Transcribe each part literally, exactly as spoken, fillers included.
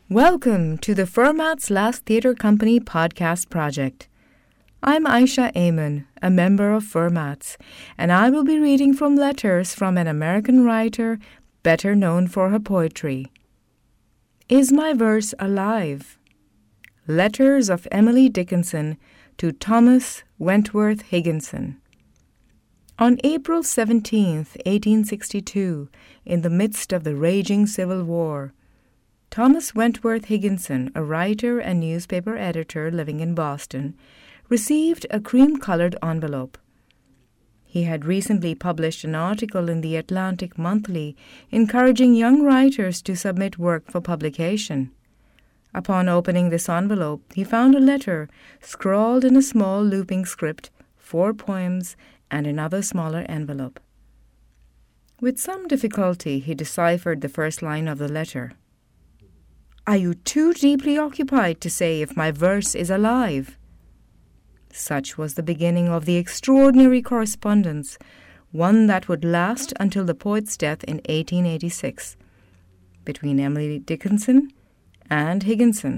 Welcome to the Fermat's Last Theatre Company podcast project. I'm Aisha Aman, a member of Fermat's, and I will be reading from letters from an American writer better known for her poetry. Is my verse alive? Letters of Emily Dickinson to Thomas Wentworth Higginson. On April seventeenth, eighteen sixty-two, in the midst of the raging Civil War, Thomas Wentworth Higginson, a writer and newspaper editor living in Boston, received a cream-colored envelope. He had recently published an article in the Atlantic Monthly encouraging young writers to submit work for publication. Upon opening this envelope, he found a letter scrawled in a small looping script, four poems, and another smaller envelope. With some difficulty, he deciphered the first line of the letter. "Are you too deeply occupied to say if my verse is alive?" Such was the beginning of the extraordinary correspondence, one that would last until the poet's death in eighteen eighty-six, between Emily Dickinson and Higginson.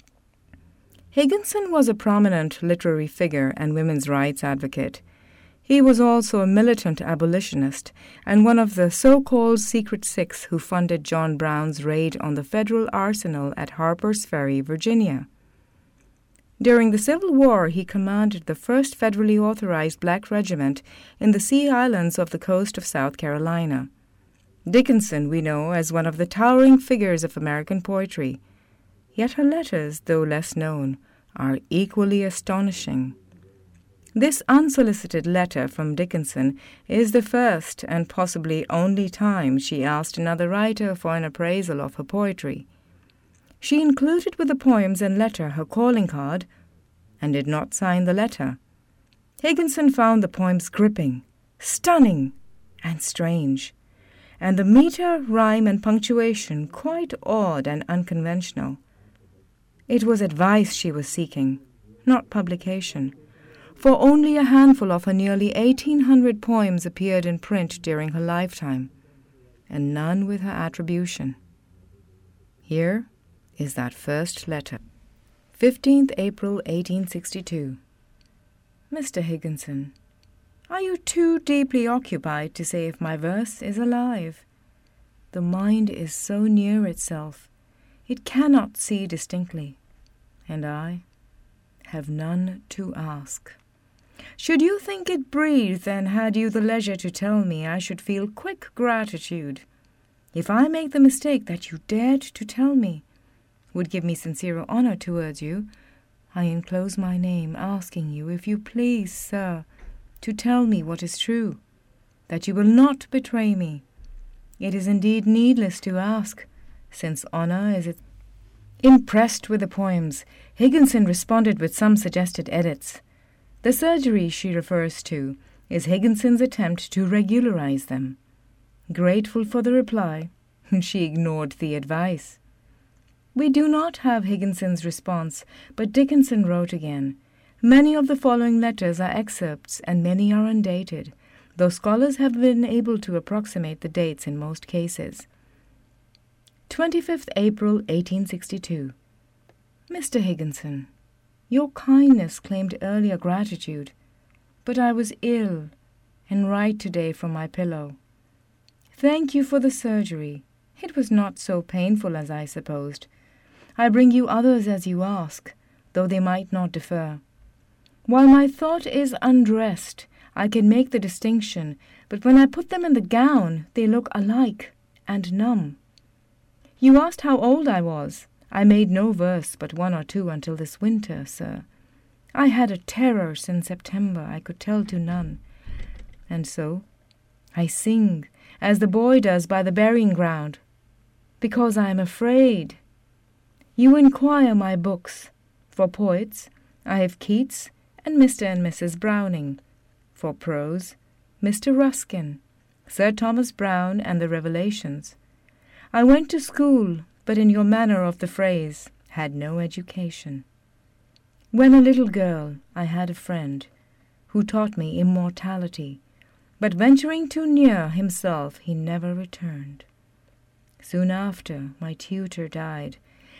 Higginson was a prominent literary figure and women's rights advocate. He was also a militant abolitionist and one of the so-called Secret Six who funded John Brown's raid on the federal arsenal at Harper's Ferry, Virginia. During the Civil War, he commanded the first federally authorized black regiment in the Sea Islands off the coast of South Carolina. Dickinson we know as one of the towering figures of American poetry, yet her letters, though less known, are equally astonishing. This unsolicited letter from Dickinson is the first and possibly only time she asked another writer for an appraisal of her poetry. She included with the poems and letter her calling card and did not sign the letter. Higginson found the poems gripping, stunning, and strange, and the meter, rhyme, and punctuation quite odd and unconventional. It was advice she was seeking, not publication, for only a handful of her nearly eighteen hundred poems appeared in print during her lifetime, and none with her attribution. Here is that first letter. fifteenth April eighteen sixty-two. Mister Higginson, are you too deeply occupied to say if my verse is alive? The mind is so near itself, it cannot see distinctly, and I have none to ask. Should you think it breathed, and had you the leisure to tell me, I should feel quick gratitude. If I make the mistake that you dared to tell me, would give me sincere honor towards you, I enclose my name, asking you, if you please, sir, to tell me what is true, that you will not betray me. It is indeed needless to ask, since honor is it. Impressed with the poems, Higginson responded with some suggested edits. The surgery she refers to is Higginson's attempt to regularize them. Grateful for the reply, she ignored the advice. We do not have Higginson's response, but Dickinson wrote again. Many of the following letters are excerpts and many are undated, though scholars have been able to approximate the dates in most cases. twenty-fifth April eighteen sixty-two. Mister Higginson, your kindness claimed earlier gratitude, but I was ill and write today from my pillow. Thank you for the surgery. It was not so painful as I supposed. I bring you others as you ask, though they might not differ. While my thought is undressed, I can make the distinction, but when I put them in the gown, they look alike and numb. You asked how old I was. I made no verse but one or two until this winter, sir. I had a terror since September I could tell to none. And so I sing, as the boy does by the burying ground, because I am afraid. You inquire my books. For poets, I have Keats and Mister and Missus Browning. For prose, Mister Ruskin, Sir Thomas Browne, and the Revelations. I went to school, but in your manner of the phrase, had no education. When a little girl, I had a friend, who taught me immortality, but venturing too near himself, he never returned. Soon after, my tutor died,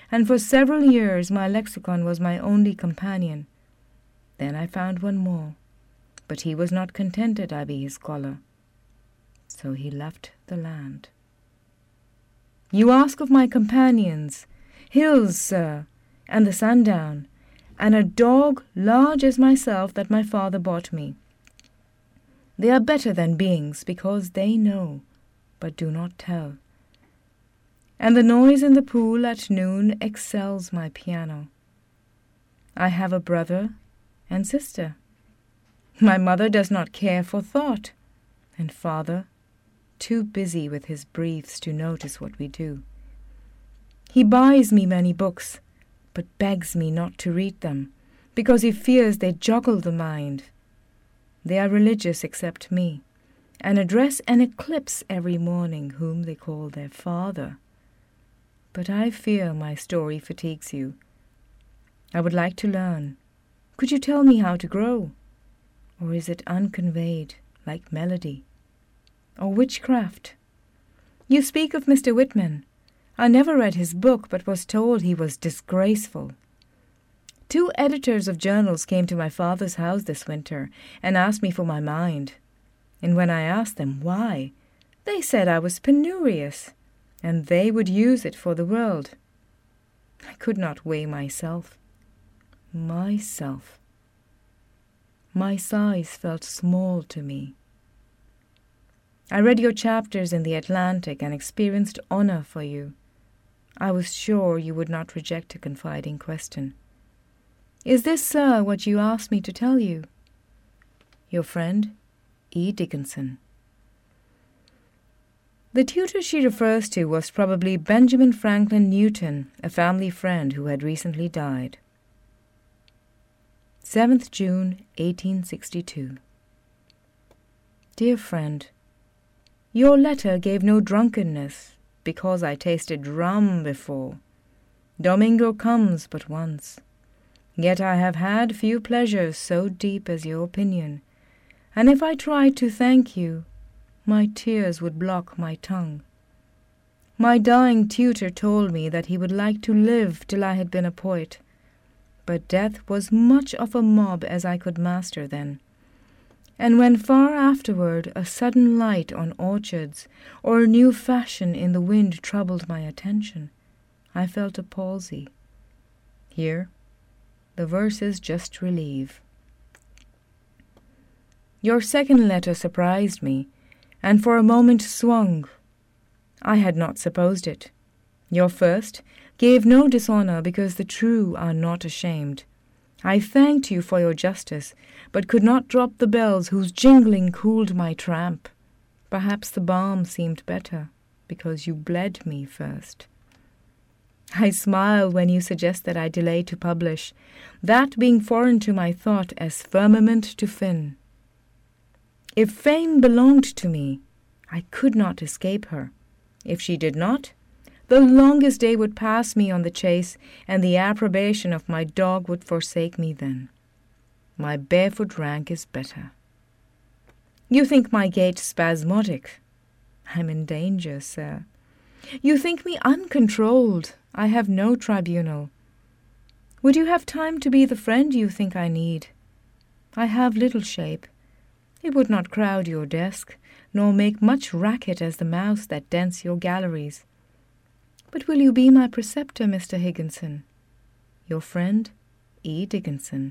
and for several years my lexicon was my only companion. Then I found one more, but he was not contented I be his scholar. So he left the land. You ask of my companions, hills, sir, and the sundown, and a dog large as myself that my father bought me. They are better than beings, because they know, but do not tell. And the noise in the pool at noon excels my piano. I have a brother and sister. My mother does not care for thought, and father, too busy with his briefs to notice what we do. He buys me many books, but begs me not to read them, because he fears they joggle the mind. They are religious except me, and address an eclipse every morning whom they call their father. But I fear my story fatigues you. I would like to learn. Could you tell me how to grow? Or is it unconveyed, like melody? Or witchcraft? You speak of Mister Whitman. I never read his book, but was told he was disgraceful. Two editors of journals came to my father's house this winter and asked me for my mind. And when I asked them why, they said I was penurious, and they would use it for the world. I could not weigh myself. Myself. My size felt small to me. I read your chapters in the Atlantic and experienced honor for you. I was sure you would not reject a confiding question. Is this, sir, what you asked me to tell you? Your friend, E. Dickinson. The tutor she refers to was probably Benjamin Franklin Newton, a family friend who had recently died. seventh June, eighteen sixty-two. Dear friend, your letter gave no drunkenness, because I tasted rum before. Domingo comes but once. Yet I have had few pleasures so deep as your opinion, and if I tried to thank you, my tears would block my tongue. My dying tutor told me that he would like to live till I had been a poet, but death was much of a mob as I could master then. And when far afterward a sudden light on orchards or a new fashion in the wind troubled my attention, I felt a palsy. Here the verses just relieve. Your second letter surprised me, and for a moment swung. I had not supposed it. Your first gave no dishonor, because the true are not ashamed. I thanked you for your justice, but could not drop the bells whose jingling cooled my tramp. Perhaps the balm seemed better, because you bled me first. I smile when you suggest that I delay to publish, that being foreign to my thought as firmament to fin. If fame belonged to me, I could not escape her. If she did not, the longest day would pass me on the chase, and the approbation of my dog would forsake me then. My barefoot rank is better. You think my gait spasmodic. I'm in danger, sir. You think me uncontrolled. I have no tribunal. Would you have time to be the friend you think I need? I have little shape. It would not crowd your desk, nor make much racket as the mouse that dents your galleries. But will you be my preceptor, Mister Higginson? Your friend, E. Dickinson.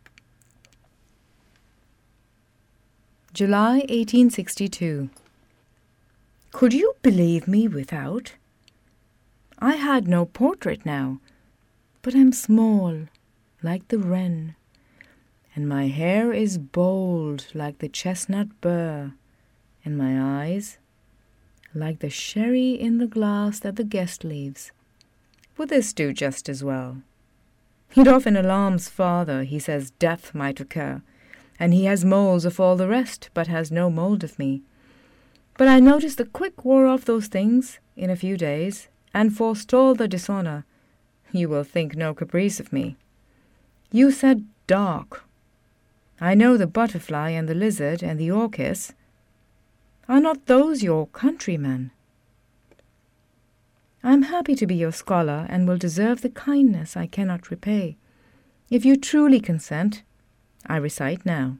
July eighteen sixty-two. Could you believe me without? I had no portrait now, but am small, like the wren, and my hair is bold like the chestnut burr, and my eyes like the sherry in the glass that the guest leaves. Would this do just as well? It often alarms father. He says death might occur, and he has moles of all the rest, but has no mold of me. But I notice the quick wore off those things in a few days, and forestall the dishonor. You will think no caprice of me. You said dark. I know the butterfly and the lizard and the orchis. Are not those your countrymen? I am happy to be your scholar, and will deserve the kindness I cannot repay. If you truly consent, I recite now.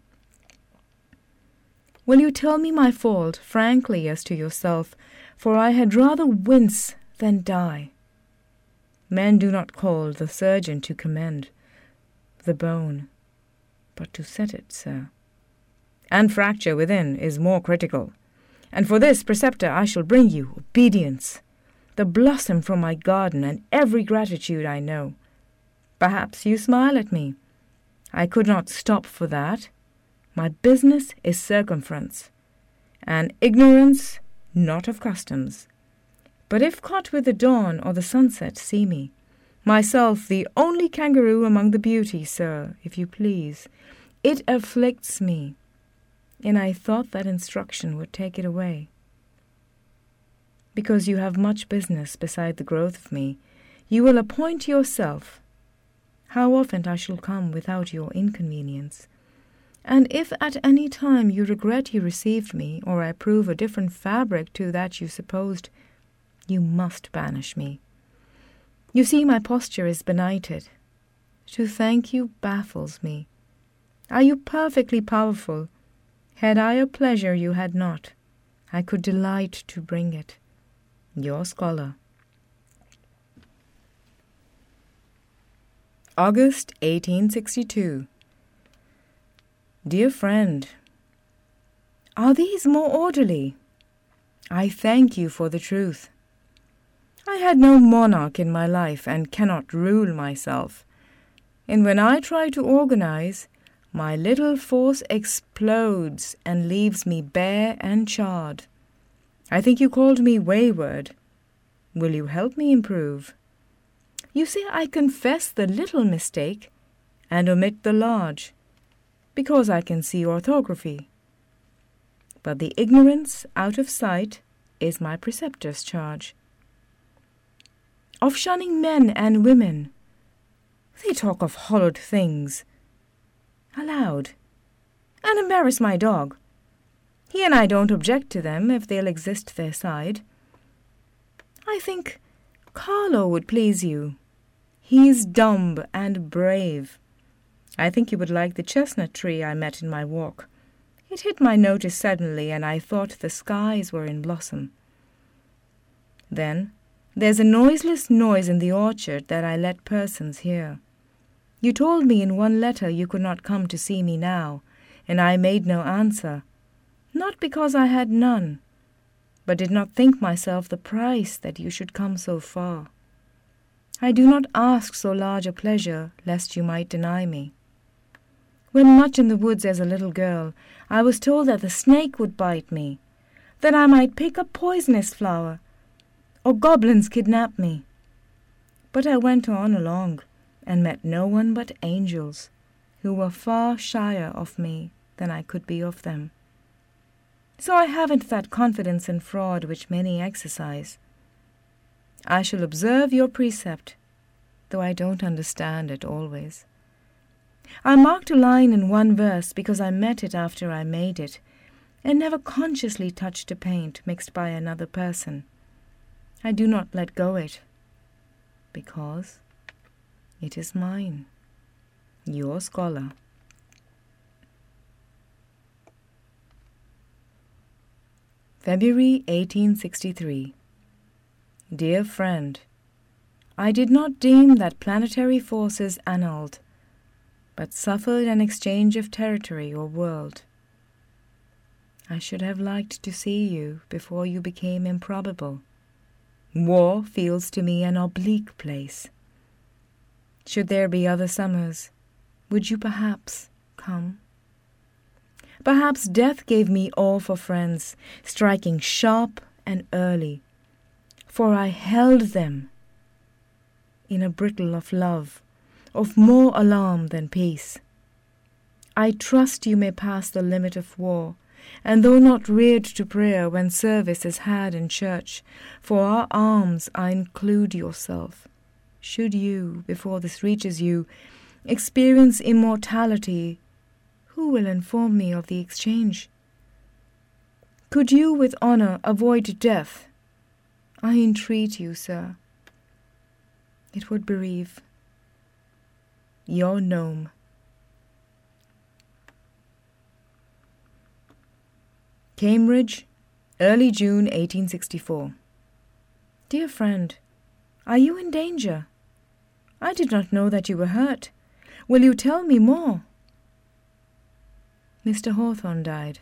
Will you tell me my fault frankly as to yourself, for I had rather wince than die. Men do not call the surgeon to commend the bone, but to set it, sir. And fracture within is more critical. And for this, preceptor, I shall bring you obedience, the blossom from my garden, and every gratitude I know. Perhaps you smile at me. I could not stop for that. My business is circumference, and ignorance not of customs. But if caught with the dawn or the sunset, see me, myself the only kangaroo among the beauties, sir, if you please. It afflicts me, and I thought that instruction would take it away. Because you have much business beside the growth of me, you will appoint yourself how often I shall come without your inconvenience. And if at any time you regret you received me, or I prove a different fabric to that you supposed, you must banish me. You see my posture is benighted. To thank you baffles me. Are you perfectly powerful? Had I a pleasure you had not, I could delight to bring it. Your scholar. August eighteen sixty-two. Dear friend, are these more orderly? I thank you for the truth. I had no monarch in my life and cannot rule myself. And when I try to organize, my little force explodes and leaves me bare and charred. I think you called me wayward. Will you help me improve? You see, I confess the little mistake and omit the large, because I can see orthography. But the ignorance out of sight is my preceptor's charge. Of shunning men and women, they talk of hollowed things, aloud, and embarrass my dog. He and I don't object to them if they'll exist their side. I think Carlo would please you. He's dumb and brave. I think you would like the chestnut tree I met in my walk. It hit my notice suddenly, and I thought the skies were in blossom. Then there's a noiseless noise in the orchard that I let persons hear. You told me in one letter you could not come to see me now, and I made no answer, not because I had none, but did not think myself the price that you should come so far. I do not ask so large a pleasure, lest you might deny me. When much in the woods as a little girl, I was told that the snake would bite me, that I might pick a poisonous flower, or goblins kidnap me. But I went on along, and met no one but angels, who were far shyer of me than I could be of them. So I haven't that confidence in fraud which many exercise. I shall observe your precept, though I don't understand it always. I marked a line in one verse because I met it after I made it, and never consciously touched a paint mixed by another person. I do not let go it, because it is mine. Your scholar. February eighteen sixty-three. Dear friend, I did not deem that planetary forces annulled, but suffered an exchange of territory or world. I should have liked to see you before you became improbable. War feels to me an oblique place. Should there be other summers, would you perhaps come? Perhaps death gave me all for friends, striking sharp and early, for I held them in a brittle of love, of more alarm than peace. I trust you may pass the limit of war, and though not reared to prayer when service is had in church, for our arms I include yourself. Should you, before this reaches you, experience immortality, who will inform me of the exchange? Could you with honor avoid death, I entreat you, sir. It would bereave. Your gnome. Cambridge, early June eighteen sixty-four. Dear friend, are you in danger? I did not know that you were hurt. Will you tell me more? Mister Hawthorne died.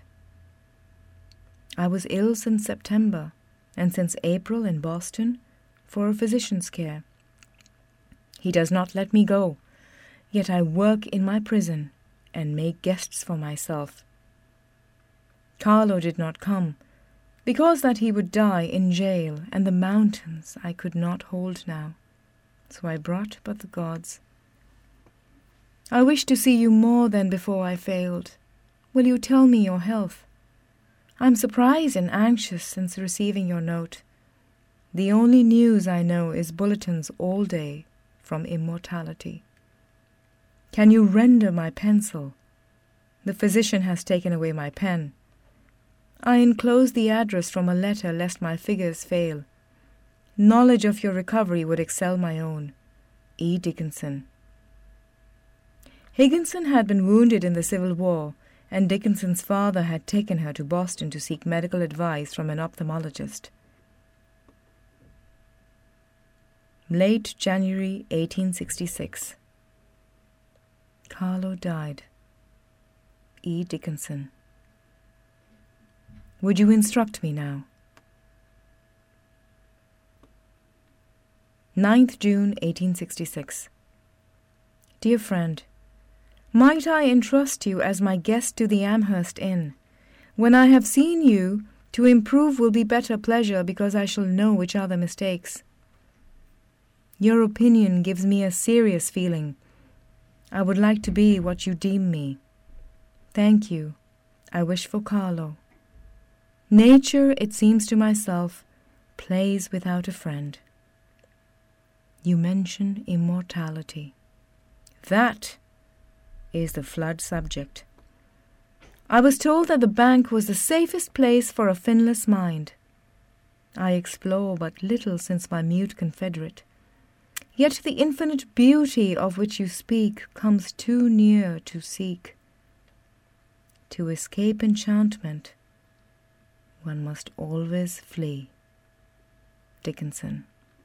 I was ill since September, and since April in Boston, for a physician's care. He does not let me go, yet I work in my prison and make guests for myself. Carlo did not come, because that he would die in jail, and the mountains I could not hold now. So I brought but the gods. I wish to see you more than before I failed. Will you tell me your health? I am surprised and anxious since receiving your note. The only news I know is bulletins all day from immortality. Can you render my pencil? The physician has taken away my pen. I enclose the address from a letter lest my figures fail. Knowledge of your recovery would excel my own. E. Dickinson. Higginson had been wounded in the Civil War, and Dickinson's father had taken her to Boston to seek medical advice from an ophthalmologist. Late January eighteen sixty-six. Carlo died. E. Dickinson. Would you instruct me now? ninth June eighteen sixty-six. Dear friend, might I entrust you as my guest to the Amherst Inn? When I have seen you, to improve will be better pleasure, because I shall know which are the mistakes. Your opinion gives me a serious feeling. I would like to be what you deem me. Thank you. I wish for Carlo. Nature, it seems to myself, plays without a friend. You mention immortality. That is the flood subject. I was told that the bank was the safest place for a finless mind. I explore but little since my mute confederate. Yet the infinite beauty of which you speak comes too near to seek. To escape enchantment, one must always flee. Dickinson.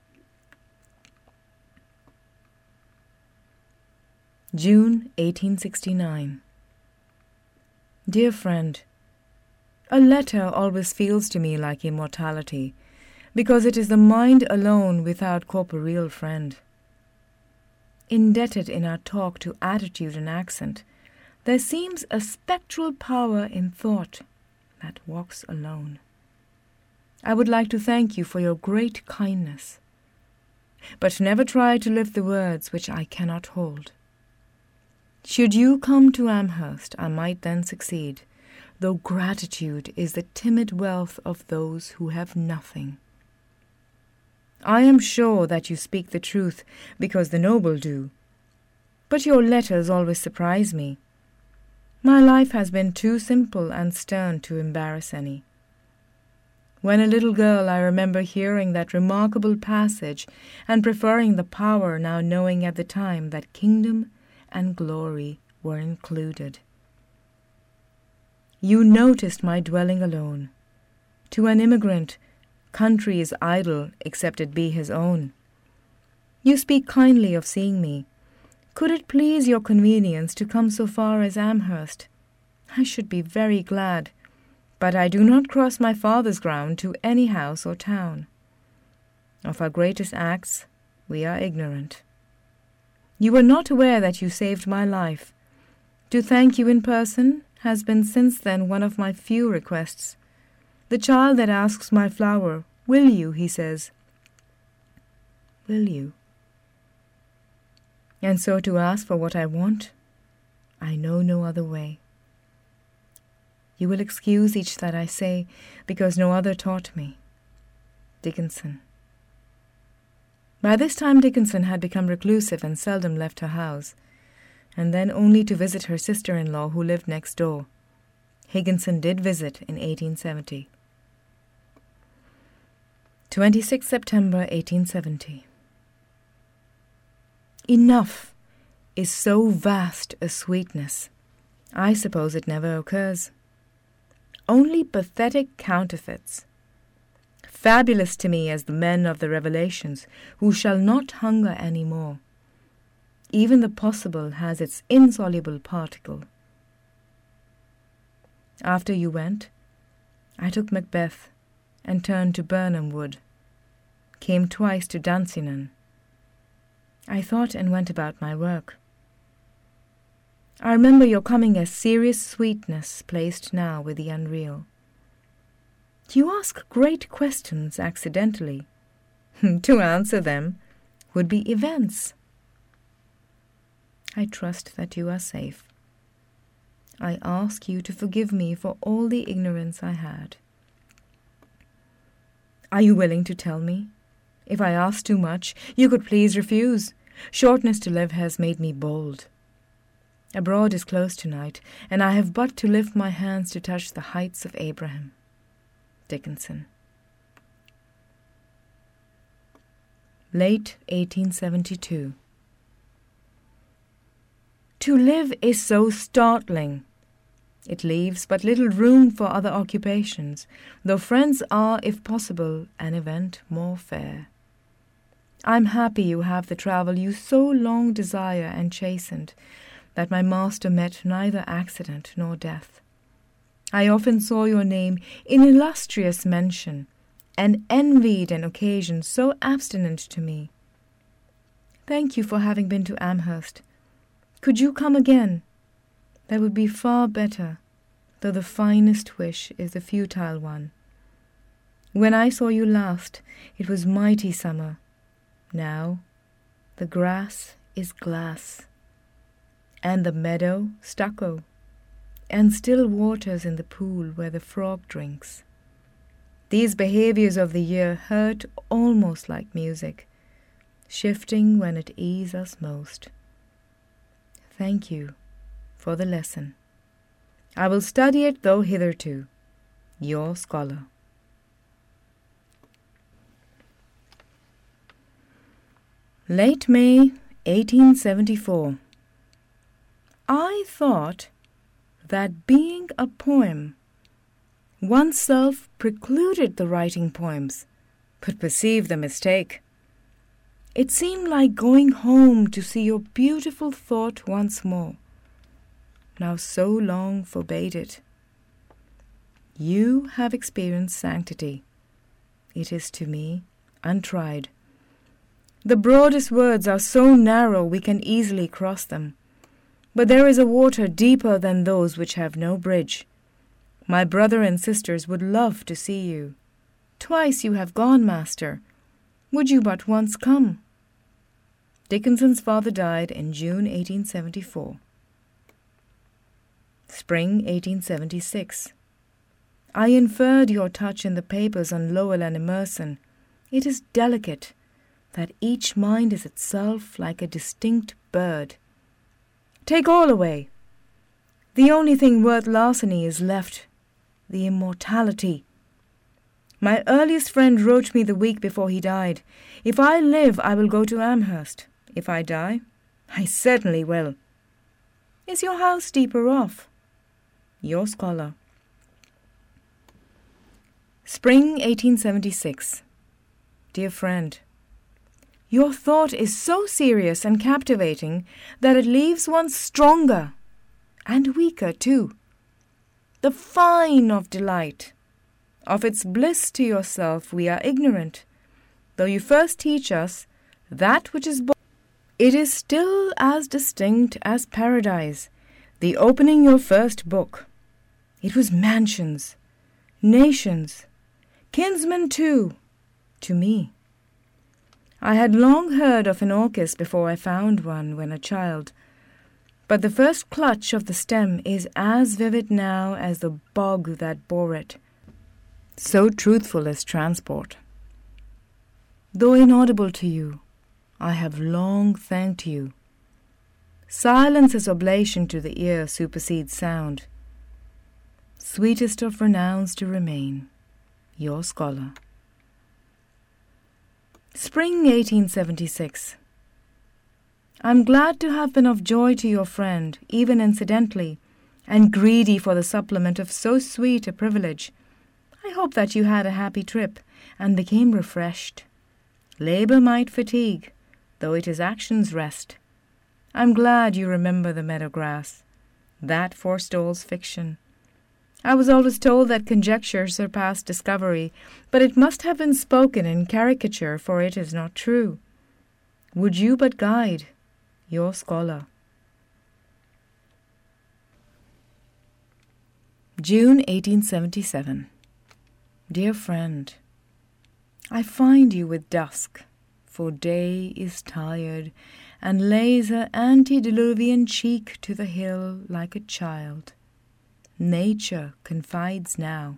June eighteen sixty-nine. Dear friend, a letter always feels to me like immortality, because it is the mind alone without corporeal friend. Indebted in our talk to attitude and accent, there seems a spectral power in thought that walks alone. I would like to thank you for your great kindness, but never try to lift the words which I cannot hold. Should you come to Amherst, I might then succeed, though gratitude is the timid wealth of those who have nothing. I am sure that you speak the truth, because the noble do. But your letters always surprise me. My life has been too simple and stern to embarrass any. When a little girl, I remember hearing that remarkable passage and preferring the power, now knowing at the time that kingdom and glory were included. You noticed my dwelling alone. To an immigrant, country is idle except it be his own. You speak kindly of seeing me. Could it please your convenience to come so far as Amherst? I should be very glad, but I do not cross my father's ground to any house or town. Of our greatest acts we are ignorant. You were not aware that you saved my life. To thank you in person has been since then one of my few requests. The child that asks my flower, will you, he says. Will you? And so to ask for what I want, I know no other way. You will excuse each that I say, because no other taught me. Dickinson. By this time Dickinson had become reclusive and seldom left her house, and then only to visit her sister-in-law who lived next door. Higginson did visit in eighteen seventy. twenty-sixth September eighteen seventy. Enough is so vast a sweetness, I suppose it never occurs. Only pathetic counterfeits. Fabulous to me as the men of the Revelations, who shall not hunger any more. Even the possible has its insoluble particle. After you went, I took Macbeth and turned to Birnam Wood, came twice to Dunsinane. I thought and went about my work. I remember your coming as serious sweetness placed now with the unreal. You ask great questions accidentally. To answer them would be events. I trust that you are safe. I ask you to forgive me for all the ignorance I had. Are you willing to tell me? If I ask too much, you could please refuse. Shortness to live has made me bold. Abroad is close tonight, and I have but to lift my hands to touch the heights of Abraham. Dickinson. Late eighteen seventy-two. To live is so startling. It leaves but little room for other occupations, though friends are, if possible, an event more fair. I'm happy you have the travel you so long desire and chastened, that my master met neither accident nor death. I often saw your name in illustrious mention, and envied an occasion so abstinent to me. Thank you for having been to Amherst. Could you come again? That would be far better, though the finest wish is the futile one. When I saw you last, it was mighty summer. Now, the grass is glass, and the meadow stucco, and still waters in the pool where the frog drinks. These behaviours of the year hurt almost like music, shifting when it ease us most. Thank you for the lesson. I will study it, though hitherto. Your scholar. Late May, eighteen seventy-four. I thought that being a poem, oneself precluded the writing poems, but perceived the mistake. It seemed like going home to see your beautiful thought once more. Now so long forbade it. You have experienced sanctity. It is to me untried. The broadest words are so narrow we can easily cross them. But there is a water deeper than those which have no bridge. My brother and sisters would love to see you. Twice you have gone, master. Would you but once come? Dickinson's father died in June eighteen seventy-four. Spring eighteen seventy-six. I inferred your touch in the papers on Lowell and Emerson. It is delicate, that each mind is itself like a distinct bird. Take all away. The only thing worth larceny is left, the immortality. My earliest friend wrote me the week before he died, if I live, I will go to Amherst. If I die, I certainly will. Is your house deeper off? Your scholar. Spring eighteen seventy-six. Dear friend, your thought is so serious and captivating that it leaves one stronger, and weaker too. The fine of delight. Of its bliss to yourself we are ignorant, though you first teach us that which is born. It is still as distinct as paradise, the opening your first book. It was mansions, nations, kinsmen too, to me. I had long heard of an orchis before I found one when a child, but the first clutch of the stem is as vivid now as the bog that bore it, so truthful is transport. Though inaudible to you, I have long thanked you. Silence as oblation to the ear supersedes sound. Sweetest of renowns to remain, your scholar. Spring eighteen seventy-six. I'm glad to have been of joy to your friend, even incidentally, and greedy for the supplement of so sweet a privilege. I hope that you had a happy trip, and became refreshed. Labour might fatigue, though it is action's rest. I'm glad you remember the meadow grass. That forestalls fiction. I was always told that conjecture surpassed discovery, but it must have been spoken in caricature, for it is not true. Would you but guide, your scholar. June eighteen seventy-seven. Dear friend, I find you with dusk, for day is tired, and lays her antediluvian cheek to the hill like a child. Nature confides now.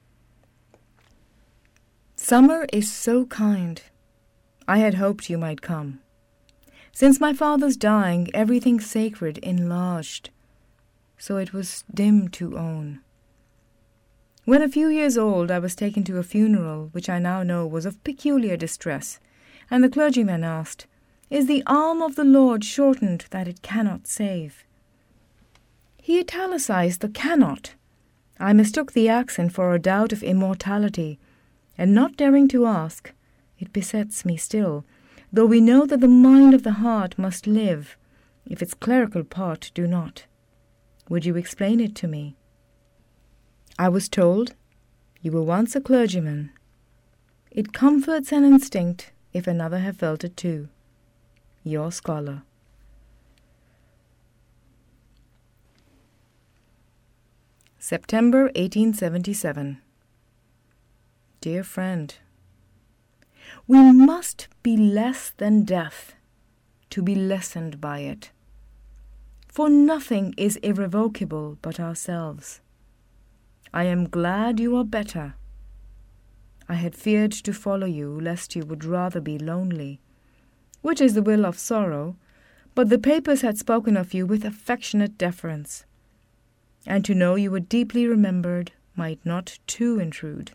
Summer is so kind. I had hoped you might come. Since my father's dying, everything sacred enlarged, so it was dim to own. When a few years old, I was taken to a funeral, which I now know was of peculiar distress, and the clergyman asked, "Is the arm of the Lord shortened that it cannot save?" He italicized the cannot. I mistook the accent for a doubt of immortality, and not daring to ask, it besets me still, though we know that the mind of the heart must live, if its clerical part do not. Would you explain it to me? I was told, you were once a clergyman. It comforts an instinct, if another have felt it too. Your scholar. September eighteen seventy-seven. Dear friend, we must be less than death to be lessened by it, for nothing is irrevocable but ourselves. I am glad you are better. I had feared to follow you, lest you would rather be lonely, which is the will of sorrow, but the papers had spoken of you with affectionate deference, and to know you were deeply remembered might not too intrude.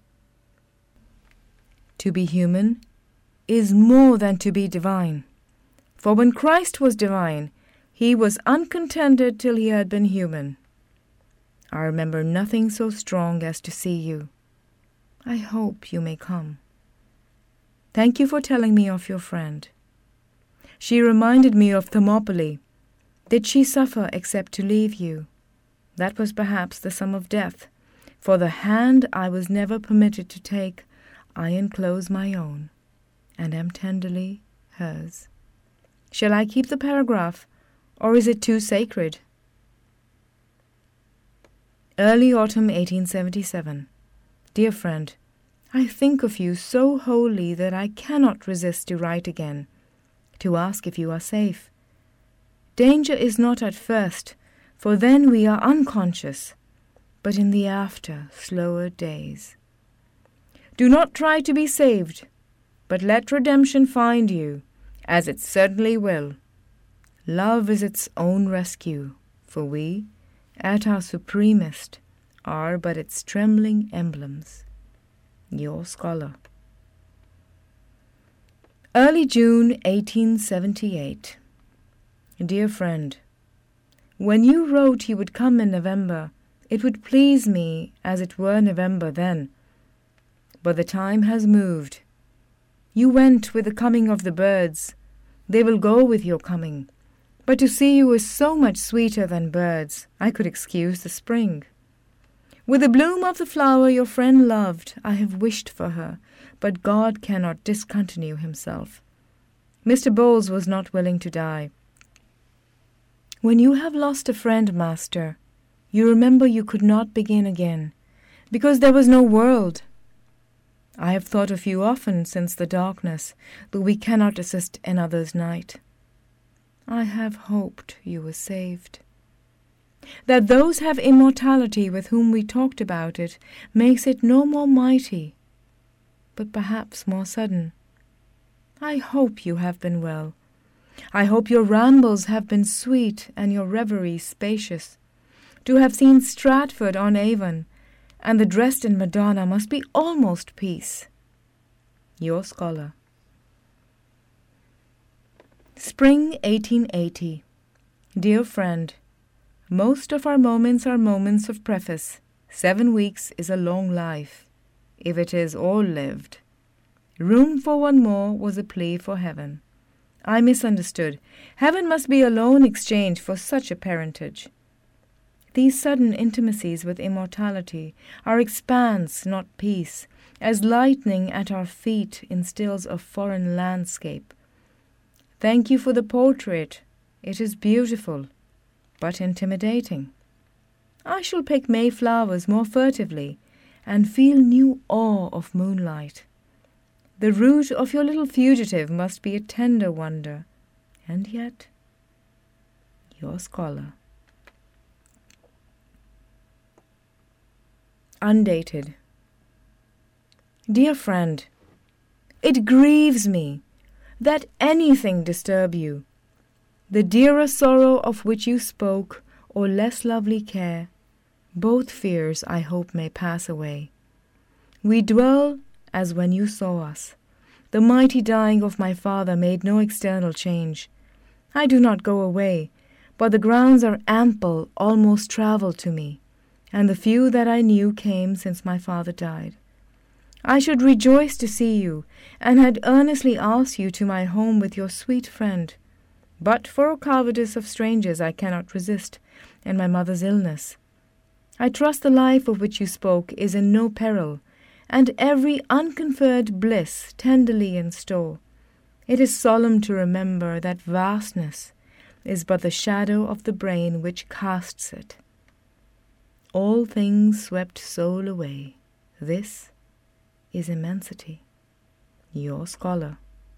To be human is more than to be divine, for when Christ was divine, he was uncontented till he had been human. I remember nothing so strong as to see you. I hope you may come. Thank you for telling me of your friend. She reminded me of Thermopylae. Did she suffer except to leave you? That was perhaps the sum of death. For the hand I was never permitted to take, I enclose my own, and am tenderly hers. Shall I keep the paragraph, or is it too sacred? Early autumn eighteen seventy-seven. Dear friend, I think of you so wholly that I cannot resist to write again, to ask if you are safe. Danger is not at first, for then we are unconscious, but in the after, slower days. Do not try to be saved, but let redemption find you, as it certainly will. Love is its own rescue, for we, at our supremest, are but its trembling emblems. Your scholar. Early June eighteen seventy-eight. Dear friend, when you wrote you would come in November, it would please me as it were November then. But the time has moved. You went with the coming of the birds. They will go with your coming. But to see you is so much sweeter than birds, I could excuse the spring. With the bloom of the flower your friend loved, I have wished for her, but God cannot discontinue himself. Mister Bowles was not willing to die. When you have lost a friend, master, you remember you could not begin again, because there was no world. I have thought of you often since the darkness, though we cannot assist another's night. I have hoped you were saved. That those have immortality with whom we talked about it makes it no more mighty, but perhaps more sudden. I hope you have been well. I hope your rambles have been sweet and your reveries spacious. To have seen Stratford on Avon and the Dresden Madonna must be almost peace. Your scholar. Spring eighteen eighty. Dear friend, most of our moments are moments of preface. Seven weeks is a long life, if it is all lived. Room for one more was a plea for heaven. I misunderstood. Heaven must be a loan exchange for such a parentage. These sudden intimacies with immortality are expanse, not peace, as lightning at our feet instills a foreign landscape. Thank you for the portrait. It is beautiful, but intimidating. I shall pick Mayflowers more furtively and feel new awe of moonlight. The route of your little fugitive must be a tender wonder, and yet, your scholar. Undated. Dear friend, it grieves me that anything disturb you. The dearer sorrow of which you spoke, or less lovely care, both fears I hope may pass away. We dwell as when you saw us. The mighty dying of my father made no external change. I do not go away, but the grounds are ample, almost travelled to me, and the few that I knew came since my father died. I should rejoice to see you, and had earnestly asked you to my home with your sweet friend. But for a cowardice of strangers I cannot resist, and my mother's illness. I trust the life of which you spoke is in no peril, and every unconferred bliss tenderly in store. It is solemn to remember that vastness is but the shadow of the brain which casts it. All things swept soul away. This is immensity. Your scholar.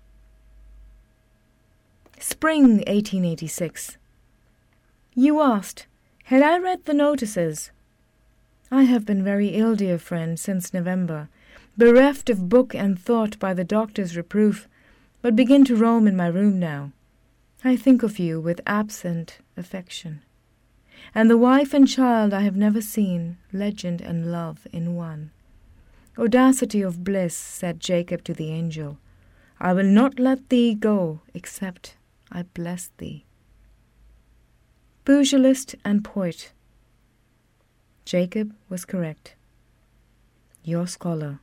Spring eighteen eighty-six. You asked, had I read the notices? I have been very ill, dear friend, since November, bereft of book and thought by the doctor's reproof, but begin to roam in my room now. I think of you with absent affection, and the wife and child I have never seen, legend and love in one. Audacity of bliss, said Jacob to the angel, I will not let thee go, except I bless thee. Pugilist and poet. Jacob was correct. Your scholar.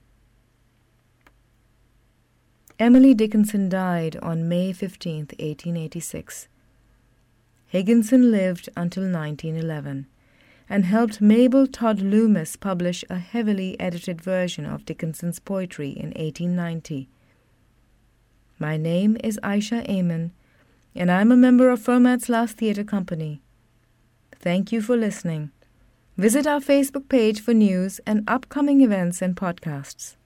Emily Dickinson died on May fifteenth, eighteen eighty-six. Higginson lived until nineteen eleven and helped Mabel Todd Loomis publish a heavily edited version of Dickinson's poetry in eighteen ninety. My name is Aisha Amen, and I'm a member of Fermat's Last Theatre Company. Thank you for listening. Visit our Facebook page for news and upcoming events and podcasts.